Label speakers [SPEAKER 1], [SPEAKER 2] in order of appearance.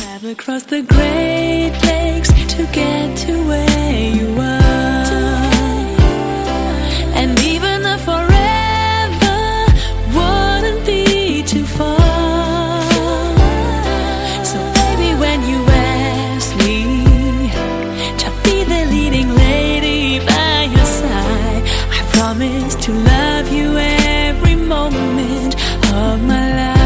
[SPEAKER 1] Travel across the Great Lakes to get to where you are, and even the forever wouldn't be too far. So baby, when you ask me to be the leading lady by your side, I promise to love you every moment of my life.